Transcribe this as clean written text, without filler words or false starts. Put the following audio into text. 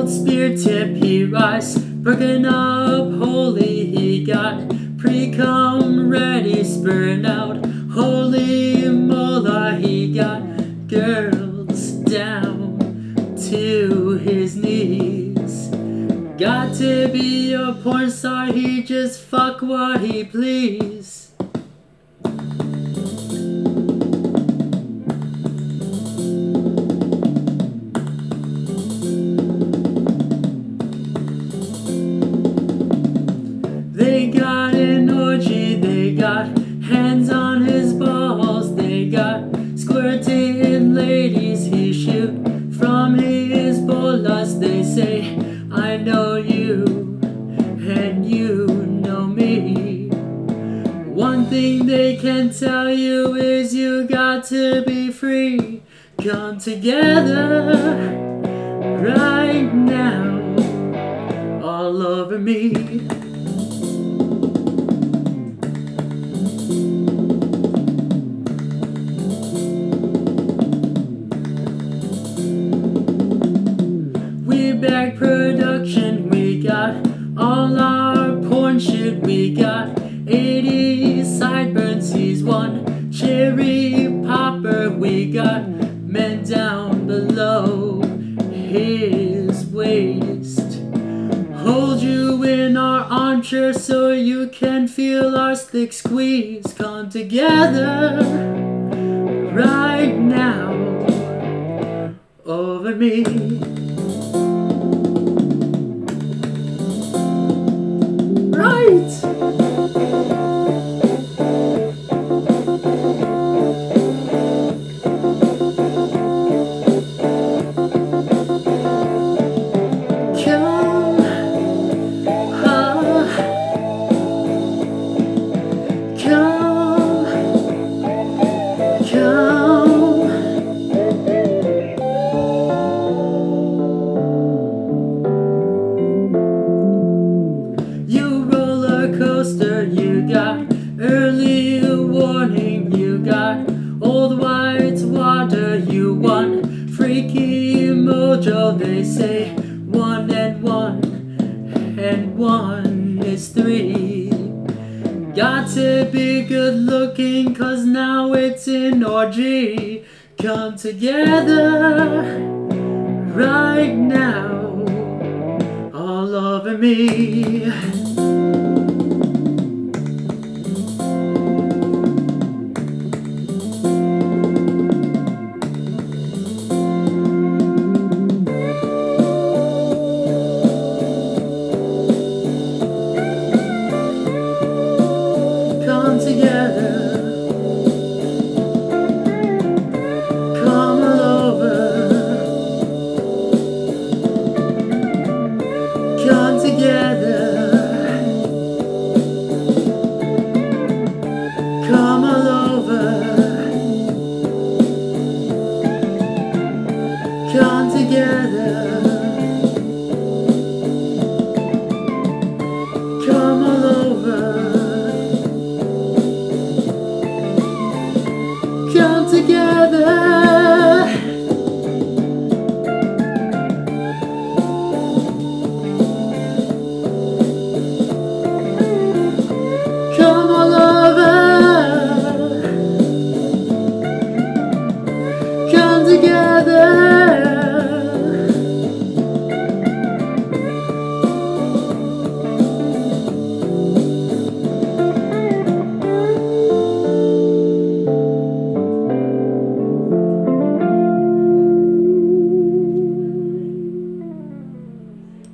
Gold spear tip he rise, broken up holy he got, pre-cum ready spurring out, holy mola he got, girls down to his knees. Got to be a porn star, he just fuck what he please. They got an orgy, they got hands on his balls, they got squirting ladies he shoot from his bolas. They say, I know you, and you know me. One thing they can tell you is you got to be free. Come together right now, all over me. Back production, we got all our porn shoot, we got 80 sideburns, he's one cherry popper, we got men down below his waist. Hold you in our armchair so you can feel our thick squeeze. Come together right now over me. Right! You got early warning, you got old white water, you want freaky mojo. They say 1 and 1 is 3. Got to be good looking, cause now it's an orgy. Come together right now, all over me.